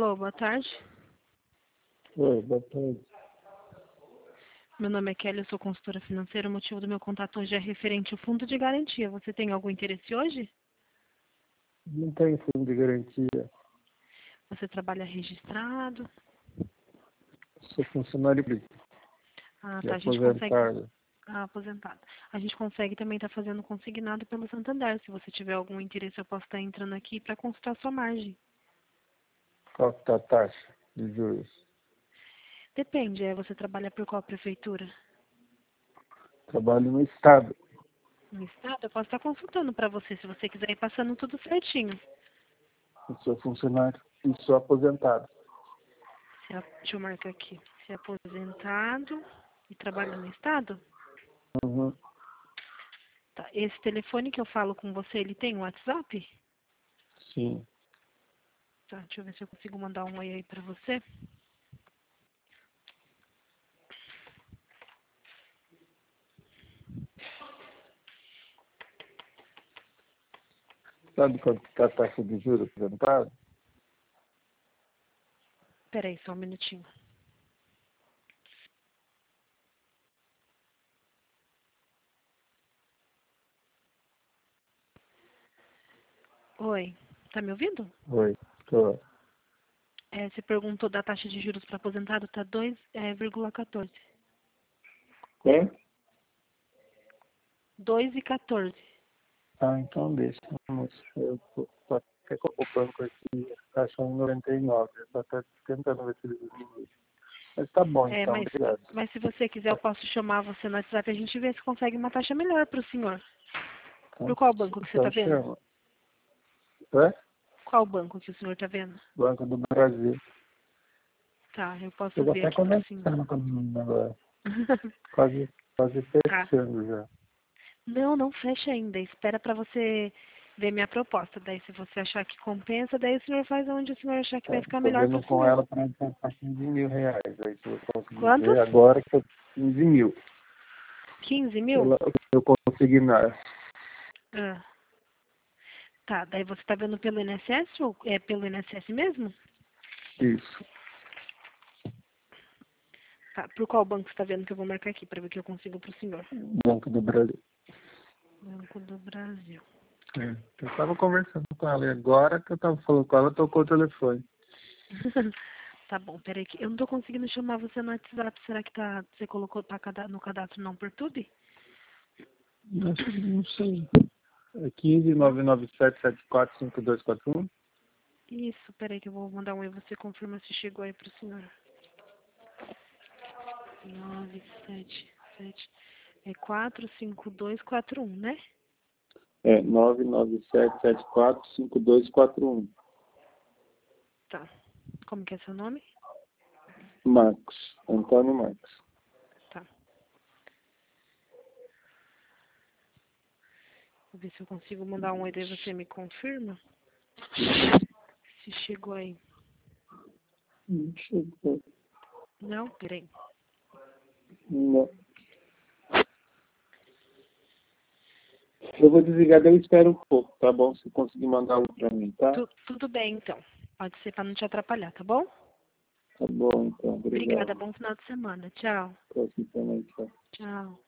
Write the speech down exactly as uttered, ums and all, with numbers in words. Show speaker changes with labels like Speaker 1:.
Speaker 1: Alô, boa tarde.
Speaker 2: Oi, boa tarde.
Speaker 1: Meu nome é Kelly, eu sou consultora financeira. O motivo do meu contato hoje é referente ao fundo de garantia. Você tem algum interesse hoje?
Speaker 2: Não tem fundo de garantia.
Speaker 1: Você trabalha registrado?
Speaker 2: Sou funcionário público
Speaker 1: Ah,
Speaker 2: e
Speaker 1: tá. A gente consegue...
Speaker 2: aposentado.
Speaker 1: Ah, aposentado. A gente consegue também estar fazendo consignado pelo Santander. Se você tiver algum interesse, eu posso estar entrando aqui para consultar sua margem.
Speaker 2: Qual que tá a taxa de juros?
Speaker 1: Depende, é, você trabalha por qual prefeitura?
Speaker 2: Trabalho no Estado.
Speaker 1: No estado? Eu posso estar consultando para você, se você quiser ir passando tudo certinho.
Speaker 2: Eu sou funcionário e sou aposentado.
Speaker 1: Se a- Deixa eu marcar aqui. Se é aposentado e trabalha no estado?
Speaker 2: Uhum.
Speaker 1: Tá. Esse telefone que eu falo com você, ele tem um WhatsApp?
Speaker 2: Sim.
Speaker 1: Tá, deixa eu ver se eu consigo mandar um oi aí pra você.
Speaker 2: Sabe quanto que tá a taxa de juros aposentado?
Speaker 1: Pera aí, só um minutinho. Oi, tá me ouvindo?
Speaker 2: Oi. Tô.
Speaker 1: É, você perguntou da taxa de juros para aposentado, tá dois vírgula quatorze.
Speaker 2: Quanto?
Speaker 1: dois vírgula quatorze.
Speaker 2: Ah, então deixa. Moço. Eu tô só quer que o banco aqui taxa um vírgula noventa e nove. Eu só tô tentando ver se eles diminuem. Mas tá bom,
Speaker 1: É,
Speaker 2: então.
Speaker 1: mas,
Speaker 2: Obrigado.
Speaker 1: mas se você quiser, eu posso chamar você no WhatsApp e a gente vê se consegue uma taxa melhor pro senhor. Por
Speaker 2: Então,
Speaker 1: qual banco que você tá
Speaker 2: então
Speaker 1: vendo?
Speaker 2: chama. É?
Speaker 1: Qual banco que o senhor tá vendo?
Speaker 2: Banco do Brasil.
Speaker 1: Tá, eu
Speaker 2: Eu
Speaker 1: posso
Speaker 2: vou
Speaker 1: ver
Speaker 2: até
Speaker 1: aqui pro senhor.
Speaker 2: conversando com o menino agora. Quase, quase
Speaker 1: Tá.
Speaker 2: fechando já.
Speaker 1: Não, não fecha ainda. Espera para você ver minha proposta. Daí, se você achar que compensa, daí o senhor faz onde o senhor achar que vai
Speaker 2: É,
Speaker 1: ficar
Speaker 2: tô
Speaker 1: melhor para
Speaker 2: vendo
Speaker 1: o
Speaker 2: com
Speaker 1: senhor.
Speaker 2: ela para entrar para quinze mil reais. Aí se eu conseguir
Speaker 1: Quantos?
Speaker 2: ver agora que eu quinze mil.
Speaker 1: quinze mil?
Speaker 2: Ela, eu consegui na.
Speaker 1: Ah, tá. Daí você tá vendo pelo I N S S ou é pelo I N S S mesmo?
Speaker 2: Isso.
Speaker 1: Tá. Por qual banco você tá vendo que eu vou marcar aqui para ver o que eu consigo pro senhor?
Speaker 2: Banco do Brasil.
Speaker 1: Banco do Brasil.
Speaker 2: É, eu tava conversando com ela e agora que eu tava falando com ela, tocou o telefone.
Speaker 1: Tá bom, peraí que eu não tô conseguindo chamar você no WhatsApp. Será que tá, você colocou tá cada- no cadastro não por tudo?
Speaker 2: Acho que não sei. É quinze
Speaker 1: Não?
Speaker 2: nove nove sete sete quatro cinco dois quatro um.
Speaker 1: Isso, peraí que eu vou mandar um e você confirma se chegou aí pro senhor. Nove sete sete é quatro cinco dois quatro um, né?
Speaker 2: É nove nove sete sete quatro cinco dois quatro um.
Speaker 1: Tá. Como que é seu nome?
Speaker 2: Marcos. Antônio Marcos.
Speaker 1: Tá. Vou ver se eu consigo mandar um oi daí você me confirma. Se chegou aí.
Speaker 2: Não chegou.
Speaker 1: Não? Peraí.
Speaker 2: Não. Eu vou desligar, daí eu espero um pouco, tá bom? Se conseguir mandar um pra mim, tá?
Speaker 1: Tu, tudo bem então. Pode ser pra não te atrapalhar, tá bom?
Speaker 2: Tá bom, então.
Speaker 1: Obrigada,
Speaker 2: Obrigado.
Speaker 1: bom final de semana. Tchau.
Speaker 2: Próximo também, tchau.
Speaker 1: Tchau.